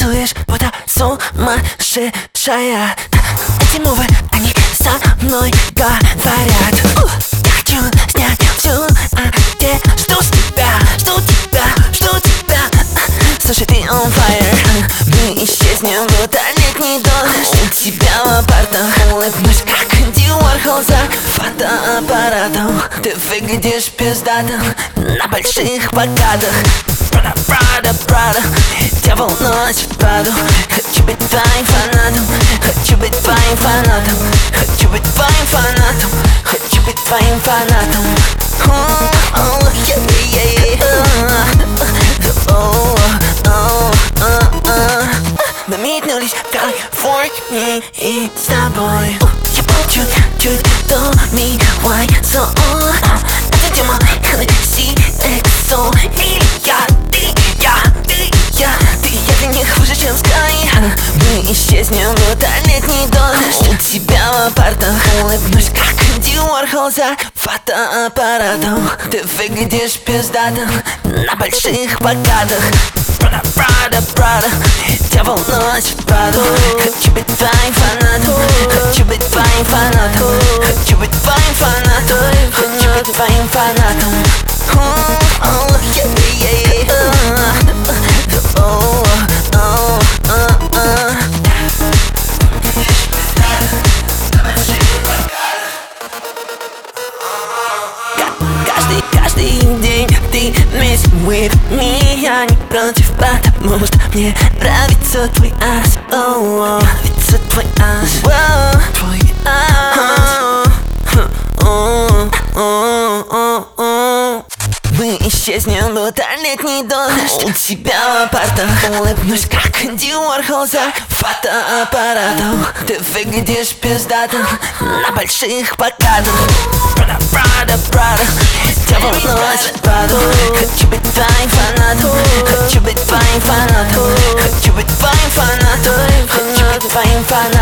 танцуешь, будто сумасшедшая. Эти мувы, они со мной говорят. Я хочу снять всю одежду с тебя, жду тебя, жду тебя. Слушай, ты on fire. Мы исчезнем, будто летний дождь. У тебя в апартах улыбнусь, как Энди Уорхол за фотоаппаратом. Ты выглядишь пиздатым на больших плакатах. Прада, Прада, Прада, дьявол ночь в Праду. Хочу быть твоим фанатом, хочу быть твоим фанатом, хочу быть твоим фанатом, хочу быть твоим фанатом. Мы метнулись в Калифорнии и с тобой. Я был чуть-чуть до милой зоны. Это тема CXO. Или я, ты для них хуже, чем Sky. Мы исчезнем, будто летний дождь. У тебя в апартах улыбнусь, как Энди Уорхол за фотоаппаратом. Ты выглядишь пиздатым на больших плакатах. Прада, Прада, Прада, дьявол ночь в Праду. Хочу быть твоим фанатом, хочу быть твоим фанатом, хочу быть твоим фанатом, хочу быть твоим фанатом. Каждый день ты вместе with me. Я не против, потому что мне нравится твой ас. Нравится твой ас. Твой ас. Мы исчезнем, будто летний дождь. У тебя в апартах улыбнусь, как Энди Уорхол за фотоаппаратом. Ты выглядишь пиздатым на больших плакатах. Прада, Прада, Прада, дьявол ночь в Праду. Хочу быть твоим фанатом, хочу быть твоим фанатом, хочу быть твоим фанатом, хочу быть твоим фанатом.